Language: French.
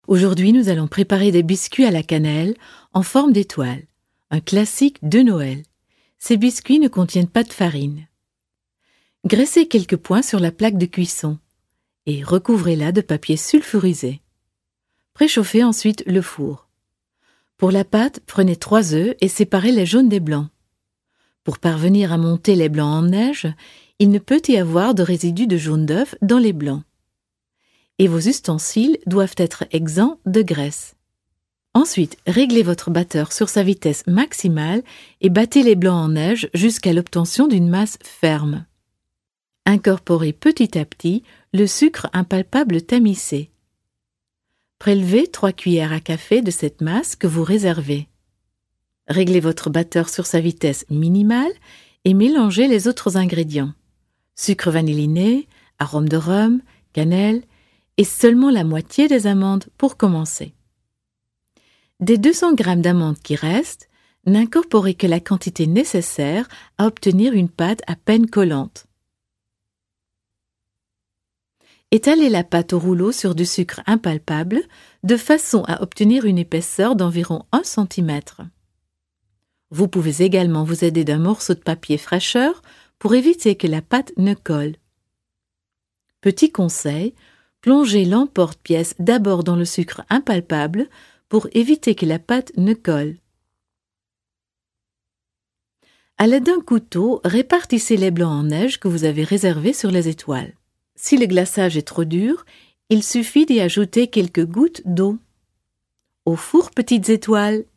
Aujourd'hui, nous allons préparer des biscuits à la cannelle en forme d'étoile, un classique de Noël. Ces biscuits ne contiennent pas de farine. Graissez quelques points sur la plaque de cuisson et recouvrez-la de papier sulfurisé. Préchauffez ensuite le four. Pour la pâte, prenez 3 œufs et séparez les jaunes des blancs. Pour parvenir à monter les blancs en neige, il ne peut y avoir de résidus de jaune d'œuf dans les blancs. Et vos ustensiles doivent être exempts de graisse. Ensuite, réglez votre batteur sur sa vitesse maximale et battez les blancs en neige jusqu'à l'obtention d'une masse ferme. Incorporez petit à petit le sucre impalpable tamisé. Prélevez 3 cuillères à café de cette masse que vous réservez. Réglez votre batteur sur sa vitesse minimale et mélangez les autres ingrédients. Sucre vanilliné, arôme de rhum, cannelle et seulement la moitié des amandes pour commencer. Des 200 g d'amandes qui restent, n'incorporez que la quantité nécessaire à obtenir une pâte à peine collante. Étalez la pâte au rouleau sur du sucre impalpable de façon à obtenir une épaisseur d'environ 1 cm. Vous pouvez également vous aider d'un morceau de papier fraîcheur pour éviter que la pâte ne colle. Petit conseil, plongez l'emporte-pièce d'abord dans le sucre impalpable pour éviter que la pâte ne colle. À l'aide d'un couteau, répartissez les blancs en neige que vous avez réservés sur les étoiles. Si le glaçage est trop dur, il suffit d'y ajouter quelques gouttes d'eau. Au four petites étoiles!